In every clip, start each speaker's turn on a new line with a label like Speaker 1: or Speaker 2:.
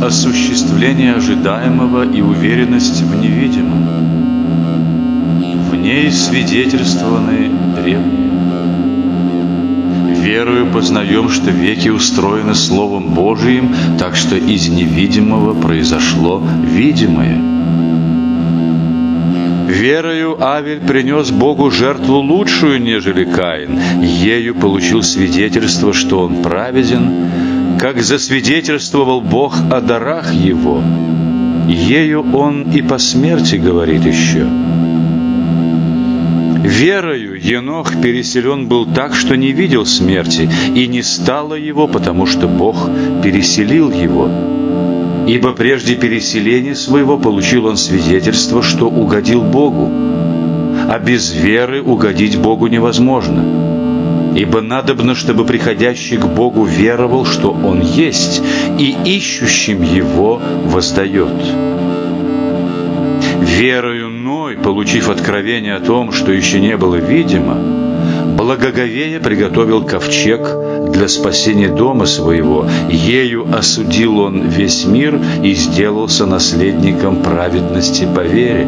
Speaker 1: осуществление ожидаемого и уверенность в невидимом. В ней свидетельствованы древние. Верою познаем, что веки устроены Словом Божиим, так что из невидимого произошло видимое. Верою Авель принес Богу жертву лучшую, нежели Каин. Ею получил свидетельство, что он праведен, как засвидетельствовал Бог о дарах его. Ею он и по смерти говорит еще. Верою Енох переселен был так, что не видел смерти, и не стало его, потому что Бог переселил его. Ибо прежде переселения своего получил он свидетельство, что угодил Богу. А без веры угодить Богу невозможно. Ибо надобно, чтобы приходящий к Богу веровал, что Он есть, и ищущим Его воздает. Верою Ной, получив откровение о том, что еще не было видимо, благоговея приготовил ковчег для спасения дома своего. Ею осудил он весь мир и сделался наследником праведности по вере.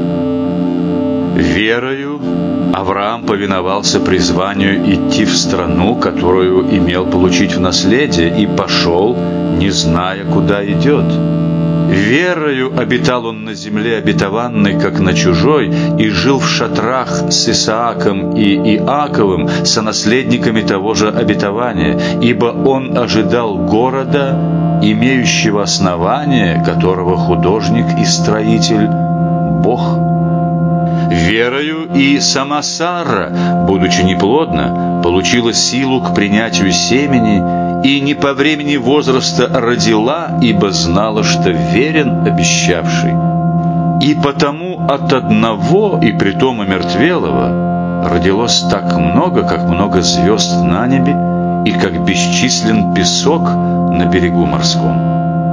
Speaker 1: Верою Авраам повиновался призванию идти в страну, которую имел получить в наследие, и пошел, не зная, куда идет. Верою обитал он на земле обетованной, как на чужой, и жил в шатрах с Исааком и Иаковым, сонаследниками того же обетования, ибо он ожидал города, имеющего основание, которого художник и строитель – Бог. Верою и сама Сара, будучи неплодна, получила силу к принятию семени, и не по времени возраста родила, ибо знала, что верен обещавший. И потому от одного, и притом омертвелого, родилось так много, как много звезд на небе, и как бесчислен песок на берегу морском.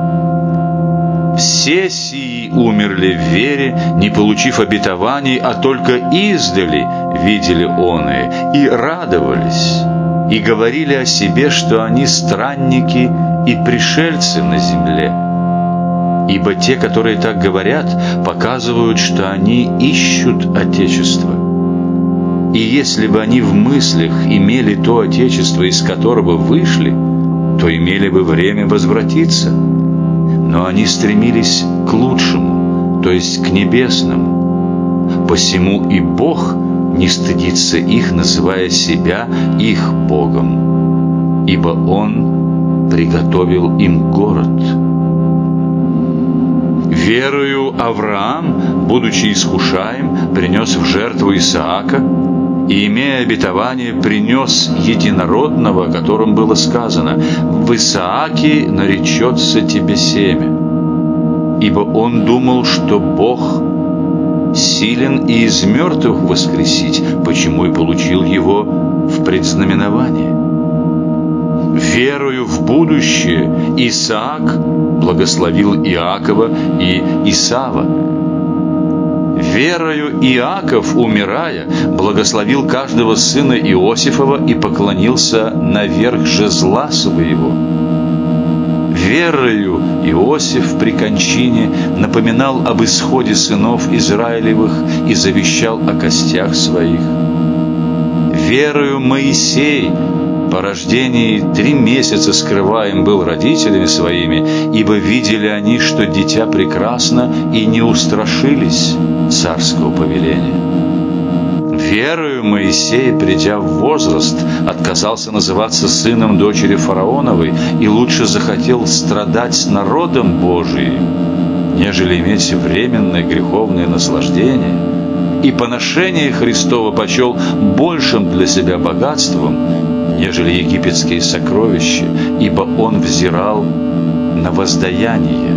Speaker 1: Все сии умерли в вере, не получив обетований, а только издали видели оное, и радовались, и говорили о себе, что они странники и пришельцы на земле. Ибо те, которые так говорят, показывают, что они ищут Отечество. И если бы они в мыслях имели то Отечество, из которого вышли, то имели бы время возвратиться. Но они стремились к лучшему, то есть к небесному. Посему и Бог не стыдится их, называя себя их Богом, ибо Он приготовил им город. Верою Авраам, будучи искушаем, принес в жертву Исаака, и, имея обетование, принес единородного, о котором было сказано: «В Исааке наречется тебе семя». Ибо он думал, что Бог силен и из мертвых воскресить, почему и получил его в предзнаменование. Верою в будущее Исаак благословил Иакова и Исава. Верою Иаков, умирая, благословил каждого сына Иосифова и поклонился наверх жезла своего. Верою Иосиф при кончине напоминал об исходе сынов Израилевых и завещал о костях своих. Верою Моисей по рождении 3 месяца скрываем был родителями своими, ибо видели они, что дитя прекрасно, и не устрашились царского повеления. Верою Моисей, придя в возраст, отказался называться сыном дочери фараоновой и лучше захотел страдать с народом Божиим, нежели иметь временное греховное наслаждение, и поношение Христово почел большим для себя богатством, нежели египетские сокровища, ибо он взирал на воздаяние.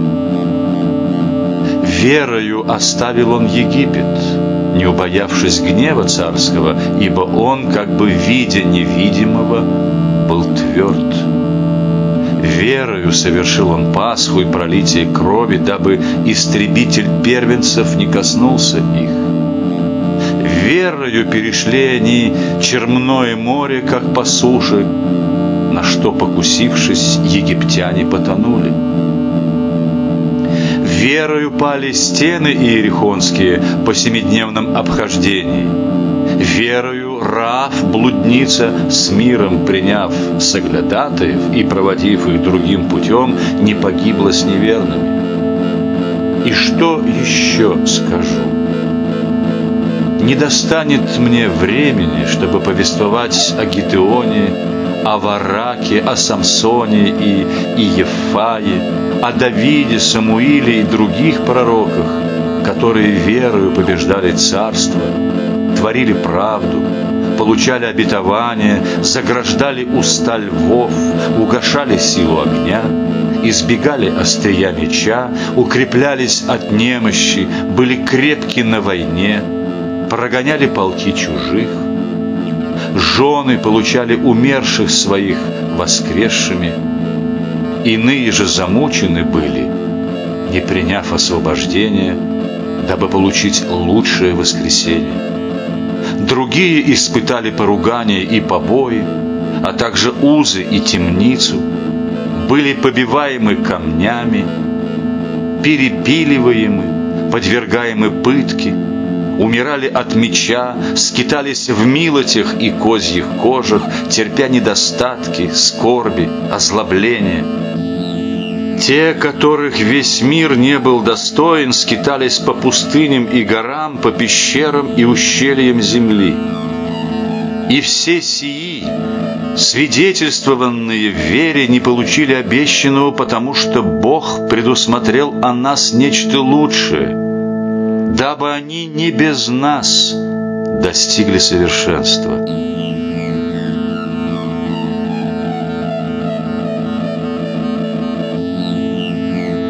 Speaker 1: Верою оставил он Египет, не убоявшись гнева царского, ибо он, как бы видя невидимого, был тверд. Верою совершил он Пасху и пролитие крови, дабы истребитель первенцев не коснулся их. Верою перешли они Черное море, как по суше, на что, покусившись, египтяне потонули. Верою пали стены иерихонские по семидневном обхождении. Верою Раав, блудница, с миром приняв соглядатаев и проводив их другим путем, не погибла с неверными. И что еще скажу? Не достанет мне времени, чтобы повествовать о Гидеоне, о Вараке, о Самсоне и Иефае, о Давиде, Самуиле и других пророках, которые верою побеждали царство, творили правду, получали обетование, заграждали уста львов, угашали силу огня, избегали острия меча, укреплялись от немощи, были крепки на войне, прогоняли полки чужих, жены получали умерших своих воскресшими, иные же замучены были, не приняв освобождения, дабы получить лучшее воскресение. Другие испытали поругание и побои, а также узы и темницу, были побиваемы камнями, перепиливаемы, подвергаемы пытке, умирали от меча, скитались в милотях и козьих кожах, терпя недостатки, скорби, озлобления. Те, которых весь мир не был достоин, скитались по пустыням и горам, по пещерам и ущельям земли. И все сии, свидетельствованные в вере, не получили обещанного, потому что Бог предусмотрел о нас нечто лучшее, дабы они не без нас достигли совершенства.